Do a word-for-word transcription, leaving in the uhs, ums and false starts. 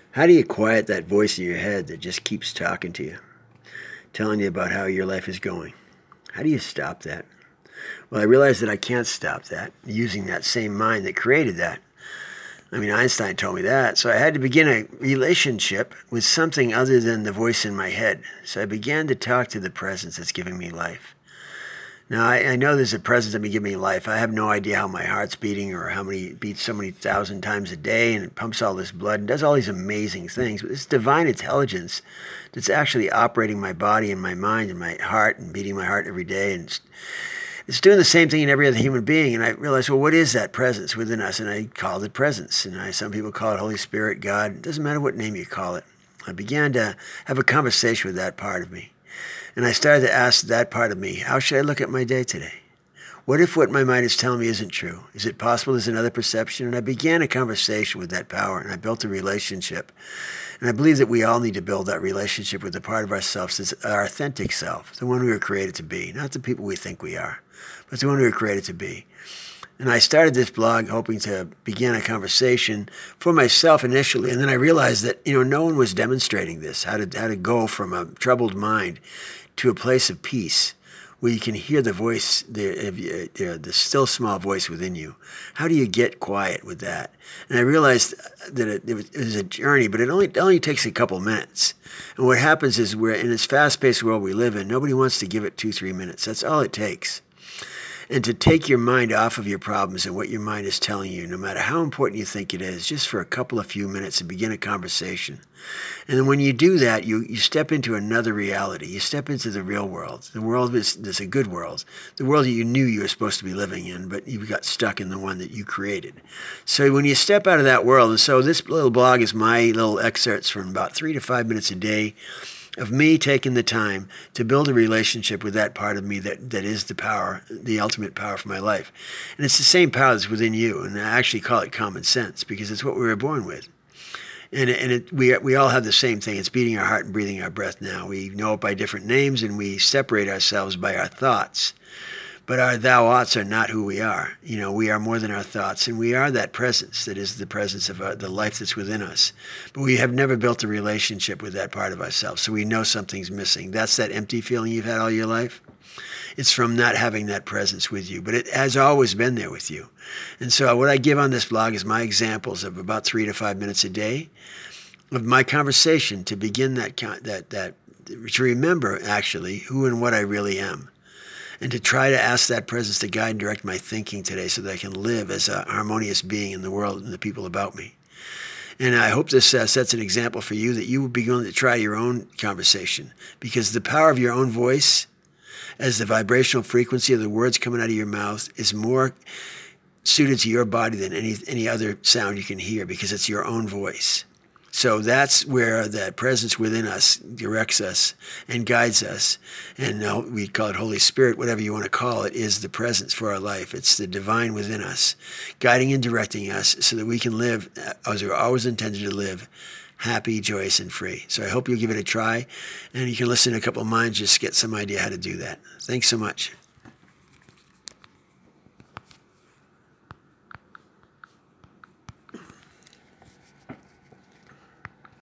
How do you quiet that voice in your head that just keeps talking to you, telling you about how your life is going? How do you stop that? Well, I realized that I can't stop that using that same mind that created that. I mean, Einstein told me that. So I had to begin a relationship with something other than the voice in my head. So I began to talk to the presence that's giving me life. Now, I, I know there's a presence that may give me life. I have no idea how my heart's beating or how many it beats so many thousand times a day, and it pumps all this blood and does all these amazing things. But it's divine intelligence that's actually operating my body and my mind and my heart and beating my heart every day. And it's, it's doing the same thing in every other human being. And I realized, well, what is that presence within us? And I called it presence. And I, some people call it Holy Spirit, God. It doesn't matter what name you call it. I began to have a conversation with that part of me. And I started to ask that part of me, how should I look at my day today? What if what my mind is telling me isn't true? Is it possible there's another perception? And I began a conversation with that power, and I built a relationship. And I believe that we all need to build that relationship with the part of ourselves that's our authentic self, the one we were created to be, not the people we think we are, but the one we were created to be. And I started this blog hoping to begin a conversation for myself initially, and then I realized that, you know, no one was demonstrating this, how to how to go from a troubled mind to a place of peace where you can hear the voice, the, the, the still small voice within you. How do you get quiet with that? And I realized that it, it, was, it was a journey, but it only, it only takes a couple minutes. And what happens is we're in this fast-paced world we live in, nobody wants to give it two, three minutes. That's all it takes. And to take your mind off of your problems and what your mind is telling you, no matter how important you think it is, just for a couple of few minutes and begin a conversation. And then when you do that, you, you step into another reality. You step into the real world. The world is, is a good world. The world that you knew you were supposed to be living in, but you got stuck in the one that you created. So when you step out of that world, and so this little blog is my little excerpts from about three to five minutes a day of me taking the time to build a relationship with that part of me that, that is the power, the ultimate power for my life. And it's the same power that's within you. And I actually call it common sense because it's what we were born with. And, and it, we, we all have the same thing. It's beating our heart and breathing our breath now. We know it by different names and we separate ourselves by our thoughts. But our thou-oughts are not who we are. You know, we are more than our thoughts, and we are that presence that is the presence of our, the life that's within us. But we have never built a relationship with that part of ourselves, so we know something's missing. That's that empty feeling you've had all your life. It's from not having that presence with you, but it has always been there with you. And so what I give on this blog is my examples of about three to five minutes a day of my conversation to begin that, that, that to remember, actually, who and what I really am. And to try to ask that presence to guide and direct my thinking today so that I can live as a harmonious being in the world and the people about me. And I hope this uh, sets an example for you that you will be going to try your own conversation, because the power of your own voice as the vibrational frequency of the words coming out of your mouth is more suited to your body than any, any other sound you can hear, because it's your own voice. So that's where that presence within us directs us and guides us. And uh, we call it Holy Spirit, whatever you want to call it, is the presence for our life. It's the divine within us, guiding and directing us so that we can live as we're always intended to live, happy, joyous, and free. So I hope you'll give it a try. And you can listen to a couple of minds, just get some idea how to do that. Thanks so much.